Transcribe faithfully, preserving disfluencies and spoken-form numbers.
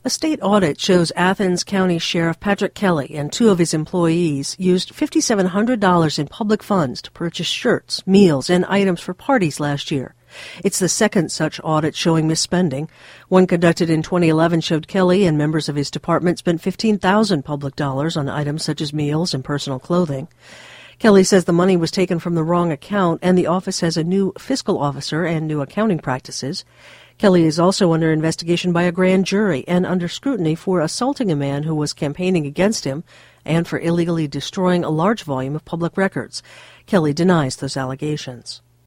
A state audit shows Athens County Sheriff Patrick Kelly and two of his employees used five thousand seven hundred dollars in public funds to purchase shirts, meals, and items for parties last year. It's the second such audit showing misspending. One conducted in twenty eleven showed Kelly and members of his department spent fifteen thousand dollars public dollars on items such as meals and personal clothing. Kelly says the money was taken from the wrong account, and the office has a new fiscal officer and new accounting practices. Kelly is also under investigation by a grand jury and under scrutiny for assaulting a man who was campaigning against him and for illegally destroying a large volume of public records. Kelly denies those allegations.